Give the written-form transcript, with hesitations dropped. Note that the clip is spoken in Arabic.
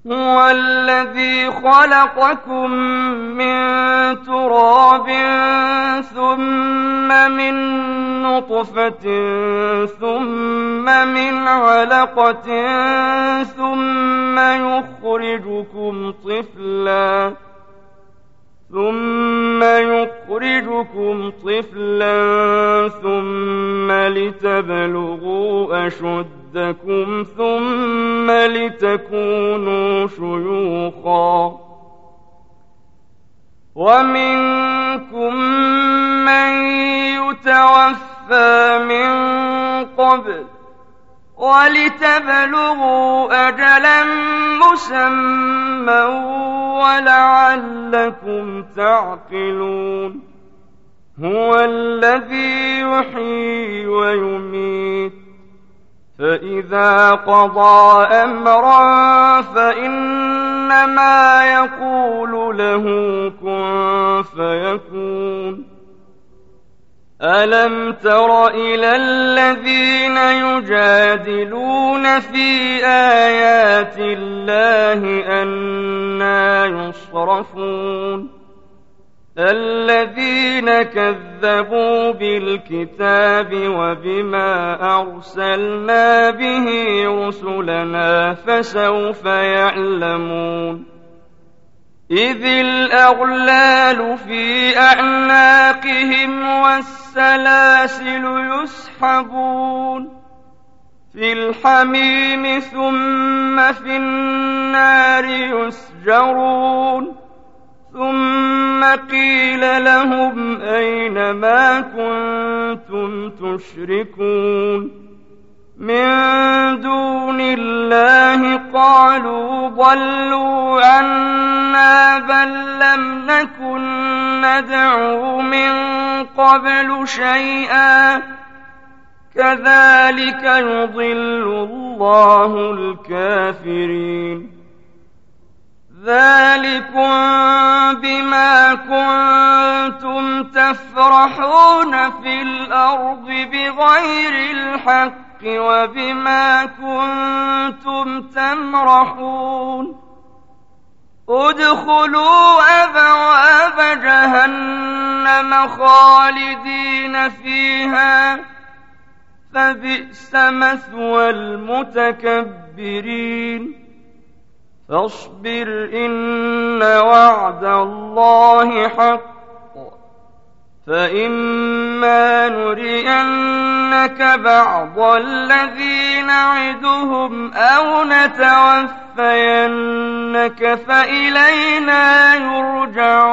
هو الذي خلقكم من تراب ثم من نطفة ثم من علقة ثم يخرجكم طفلا ثم لتبلغوا أشدكم ثم لتكونوا شيوخا ومنكم من يتوفى من قبل ولتبلغوا أجلا مسمى ولعلكم تعقلون هو الذي يحيي ويميت فإذا قضى أمرا فإنما يقول له كن فيكون ألم تر إلى الذين يجادلون في آيات الله أنى يصرفون الذين كذبوا بالكتاب وبما أرسلنا به رسلنا فسوف يعلمون إذ الأغلال في أعناقهم والسلاسل يسحبون في الحميم ثم في النار يسجرون ثم قيل لهم أين ما كنتم تشركون من دون الله قالوا ضلوا عنا بل لم نكن ندعو من قبل شيئا كذلك يضل الله الكافرين ذلكم بما كنتم تفرحون في الأرض بغير الحق وبما كنتم تمرحون ادخلوا أبواب جهنم خالدين فيها فبئس مثوى المتكبرين فاصبر إن وعد الله حق فإما نرينك بعض الذي نعدهم أو نتوفينك فإلينا يرجعون